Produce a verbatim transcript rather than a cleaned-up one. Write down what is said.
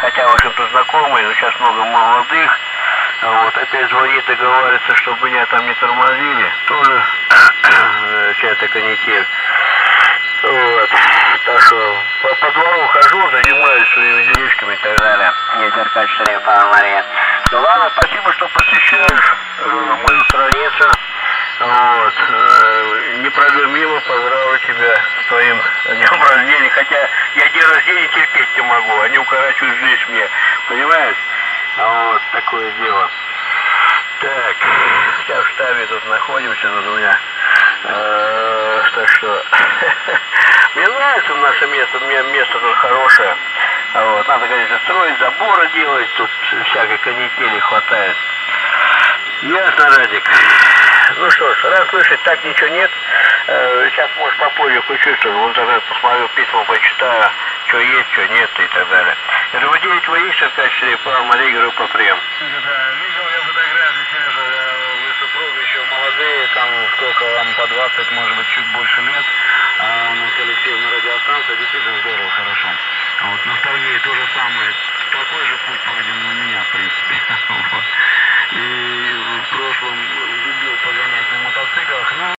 хотя, в общем-то, знакомые, но сейчас много молодых. Вот, опять звонит, договаривается, чтобы меня там не тормозили. Тоже вся эта канитель. Вот. Так что по, по двору хожу, занимаюсь своими делишками и так далее. Нет, Аркадий Шариф, Мария. Ну ладно, спасибо, что посещаешь э, мою страницу. Вот. Э, не пройду мимо, поздравлю тебя с твоим днем рождения. Хотя я день рождения терпеть не могу, они укорачивают жизнь мне. Понимаешь? Вот, такое дело. Так, сейчас в штабе тут находимся, тут у меня. Э, так что, мне нравится наше место, мне место тут хорошее. Вот, надо, конечно, строить, заборы делать, тут всякой канители хватает. Ясно, Радик. Ну что ж, раз слышать так ничего нет, э, сейчас, может, попозже включу, что в интернет посмотрю, письма почитаю, что есть, что нет и так далее. Это вы девять вы есть, Аркадий Шариф, Мария, группа «Прием». Да, видел я фотографии, Сережа, вы супруги еще молодые, там сколько вам, по двадцать, может быть, чуть больше лет, а на коллективной радиостанции действительно здорово, хорошо. А вот ностальгия то же самое, такой же путь пройден у меня.